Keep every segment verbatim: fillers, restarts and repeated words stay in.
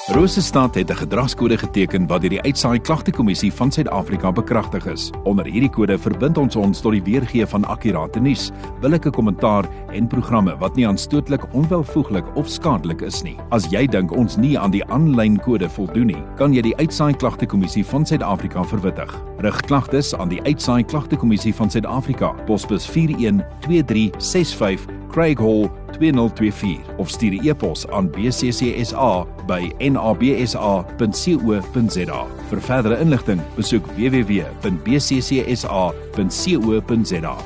Rosestad het 'n gedragskode geteken wat deur die Uitsaai Klagtekommissie van Suid-Afrika bekragtig is. Onder hierdie kode verbind ons ons tot die weergee van akkurate nuus, billike kommentaar en programme wat nie aanstootlik, onwelvoeglik of skadelik is nie. As jy dink ons nie aan die aanlyn kode voldoen nie, kan jy die Uitsaai Klagtekommissie van Suid-Afrika verwittig. Rig klagtes aan die Uitsaai Klagtekommissie van Suid-Afrika, posbus vier een twee drie ses vyf, Craig Hall twee nul twee vier of stuur 'n e-pos aan b c c s a by n a b s a punt co punt z a. Vir verdere inligting, besoek w w w punt b c c s a punt co punt z a.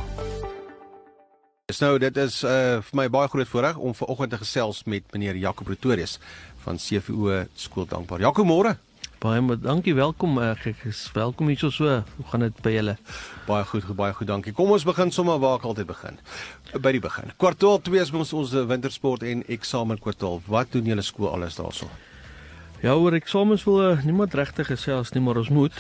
Nou, dit is uh, vir my baie groot voorreg om vanoggend te gesels met meneer Jaco Pretorius van C V O Skool Dankbaar. Jaco, môre. Baie maar dankie, welkom. Ek is welkom hier so so. Hoe gaan dit by julle? Baie goed, baie goed, dankie. Kom ons begin sommer waar ek altyd begin. By die begin. Kwartaal twee is ons ons wintersport en eksamenkwartaal. Wat doen julle skool alles daarso? Ja, oor eksamens wil uh, niemand regtig gesels nie, maar ons moet.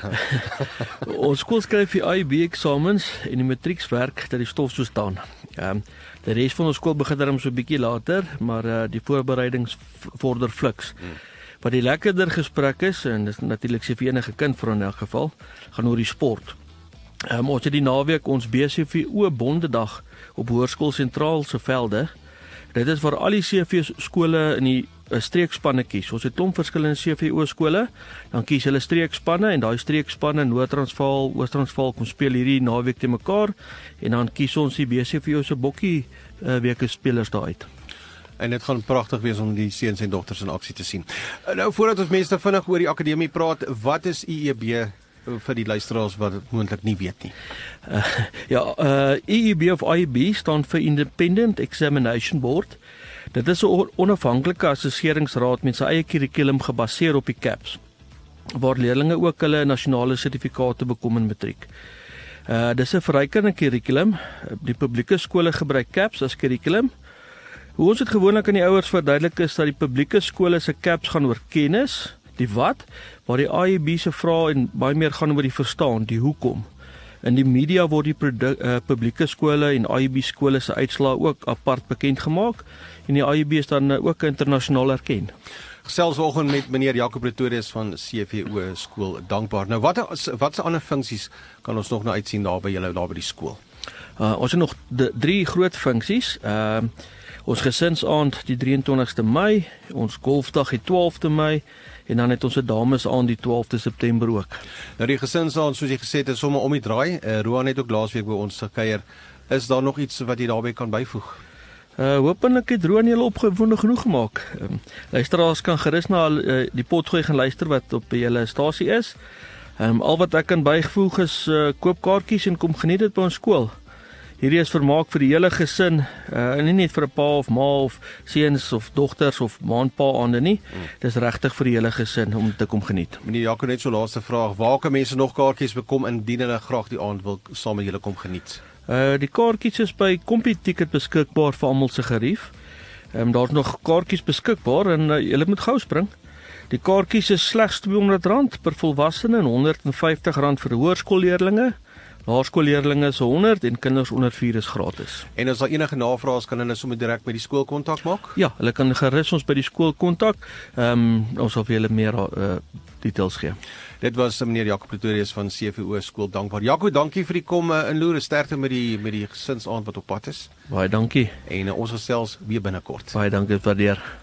Ons skool skryf die I B eksamens en die matriekswerk dat die stof so staan. Ehm um, die res van ons skool begin dan so 'n bietjie later, maar uh, die voorbereidings vorder fliks. Hmm. Wat die lekkerder gesprek is, en dit is natuurlik se vir enige kind vir in elk geval, gaan oor die sport. Um, ons het die naweek ons B C V O bondedag op Hoërskool Sentraal se velde. Dit is waar al die C V skole in die uh, streekspanne kies. Ons het klomp verskillende C V O skole, dan kies hulle streekspanne en daai streekspanne Noord-Transvaal, Oos-Transvaal kom speel hierdie naweek te mekaar en dan kies ons die B C V O se bokkie uh, weke spelers daar uit. En dit gaan pragtig wees om die seuns en dogters in aksie te sien. Nou, voordat ons mense vinnig oor die akademie praat, wat is I E B vir die luisteraars wat dit moontlik nie weet nie? Uh, ja, uh, I E B of I E B staan vir Independent Examination Board. Dit is 'n onafhanklike assesseringsraad met sy eie kurrikulum gebaseer op die C A P S, waar leerders ook hulle nasionale sertifikate bekom in matriek. Uh, dis 'n verrykende kurrikulum. Die publieke skole gebruik C A P S as kurrikulum. Hoe ons dit gewoonlik aan die ouers verduidelik is dat die publieke skole se C A P S gaan oor kennis, die wat, waar die I E B se vrae en baie meer gaan oor die verstaan, die hoekom. In die media word die uh, publieke skole en I E B skole se uitslae ook apart bekend gemaak en die I E B is dan uh, ook internasionaal erken. Gesels vanoggend met meneer Jaco Pretorius van C V O Skool Dankbaar. Nou wat wat se ander funksies kan ons nog nou uitsien daar by julle daar by die skool? Uh, ons het nog de, drie groot funksies. Uh, Ons gesinsaand die drieëntwintigste Mei, ons golfdag die twaalfde Mei en dan het ons 'n damesaand die twaalfde September ook. Nou die gesinsaand, soos jy gesê het, is sommer om die draai. Uh, Roan het ook laasweek by ons gekuier. Is daar nog iets wat jy daarbey kan byvoeg? Uh, hopelik het Roan julle opgewonde genoeg gemaak. Um, luisteraars kan gerus na uh, die potgooi gaan luister wat op julle stasie is. Um, al wat ek kan byvoeg is uh, koop kaartjies en kom geniet dit by ons skool. Hierdie is vermaak vir die hele gesin, uh, nie net vir 'n pa of ma of seuns of dogters of maandpa aande nie. Hmm. Dis regtig vir die hele gesin om te kom geniet. Meneer Jaco, net so laaste vraag, waar kan mense nog kaartjies bekom indien hulle graag die aand wil saam met julle kom geniet? Uh, die kaartjies is by Computicket beskikbaar vir almal se gerief. Um, Daar's nog kaartjies beskikbaar en uh, julle moet gou spring. Die kaartjies is slegs tweehonderd rand per volwassene en honderd en vyftig rand vir hoërskoolleerdlinge. Laerskoolleerdlinge is honderd en kinders onder vier is gratis. En as daar enige navrae is, kan hulle sommer direk by die skool kontak maak? Ja, hulle kan gerus ons by die skool kontak. Ehm um, ons sal vir julle meer uh, details gee. Dit was meneer Jaco Pretorius van C V O Skool Dankbaar. Jaco, dankie vir die kom uh, inloer. Sterkte met die met die gesinsaand wat op pad is. Baie dankie. En uh, ons gesels weer binnekort. Baie dankie, waardeer.